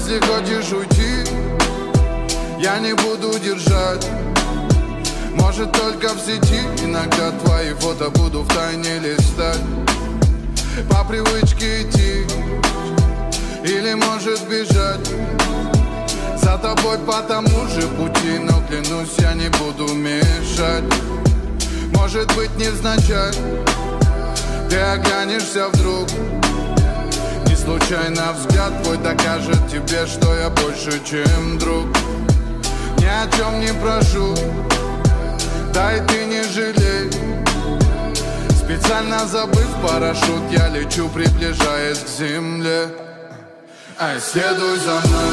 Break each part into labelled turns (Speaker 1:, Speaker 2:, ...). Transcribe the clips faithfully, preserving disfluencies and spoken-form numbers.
Speaker 1: Если хочешь уйти, я не буду держать. Может только в сети иногда твои фото буду втайне листать. По привычке идти или может бежать за тобой по тому же пути, но клянусь, я не буду мешать. Может быть невзначай ты оглянешься вдруг, не случайно взгляд твой докажет тебе, что я больше, чем друг. Ни о чем не прошу, да и ты не жалей. Специально забыв парашют, я лечу, приближаясь к земле. Ай, следуй за мной,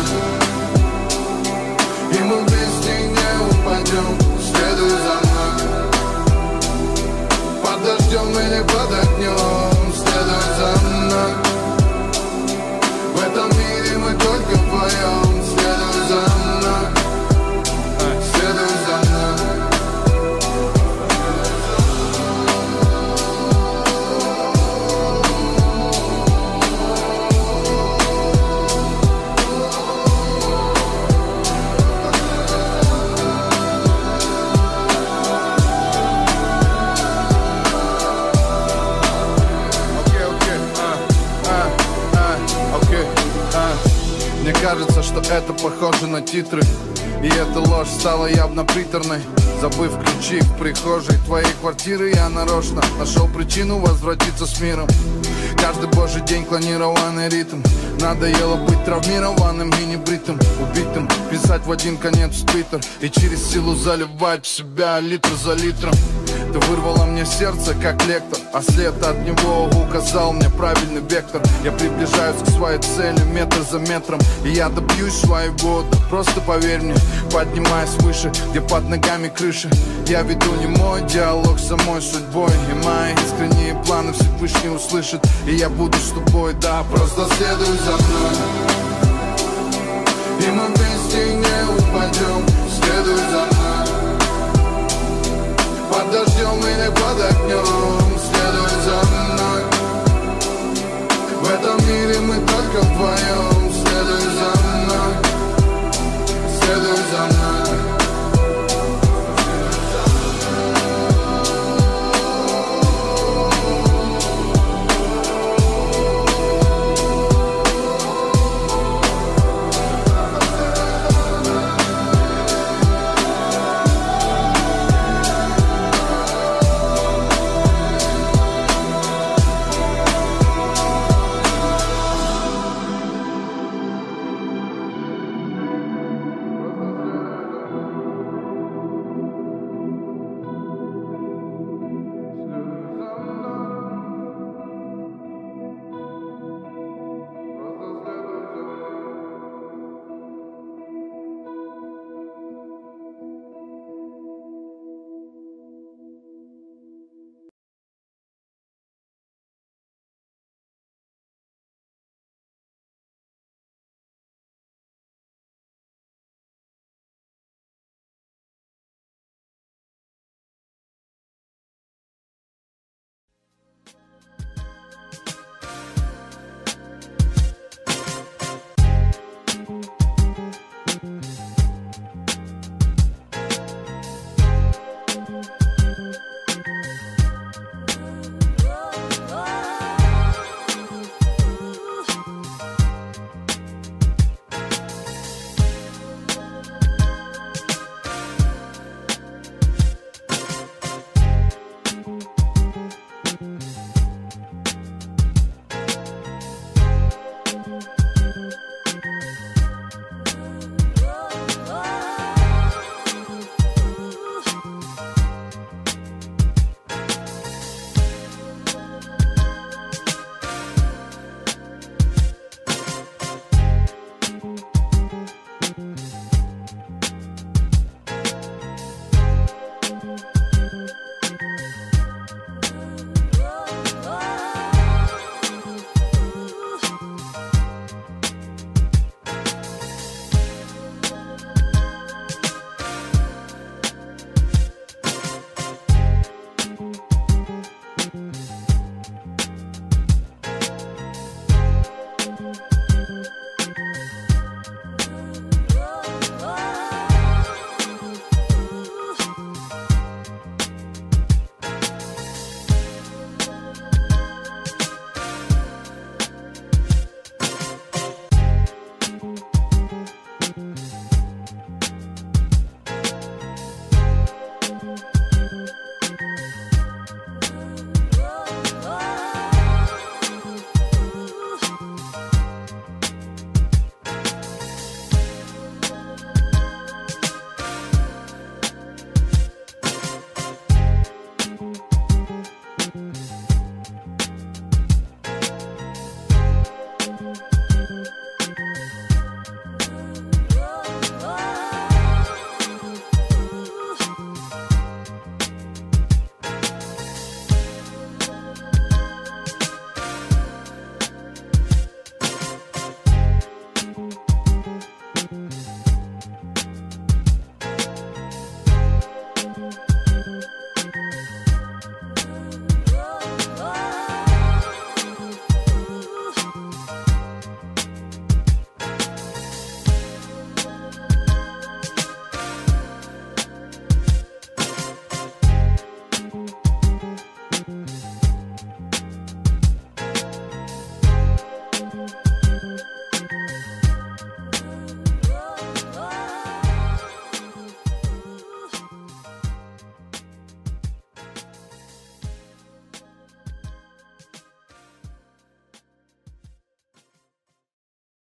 Speaker 1: и мы вместе не упадем. Следуй за мной, под дождем или под огнем. Следуй за мной, в этом мире мы только вдвоем. Следуй за мной, ай, следуй за мной. Мне кажется, что это похоже на титры, и эта ложь стала явно приторной. Забыв ключи в прихожей твоей квартиры, я нарочно нашел причину возвратиться с миром. Каждый божий день клонированный ритм. Надоело быть травмированным и небритым, убитым, писать в один конец в твиттер и через силу заливать в себя литр за литром. Ты вырвала мне сердце, как лектор, а след от него указал мне правильный вектор. Я приближаюсь к своей цели метр за метром, и я добьюсь своего, да просто поверь мне. Поднимаясь выше, где под ногами крыша, я веду не мой диалог с самой судьбой, и мои искренние планы Всевышний услышит, и я буду с тобой, да, просто следуй за мной, и мы вместе не упадем. Следуй за мной, под дождем или под огнем.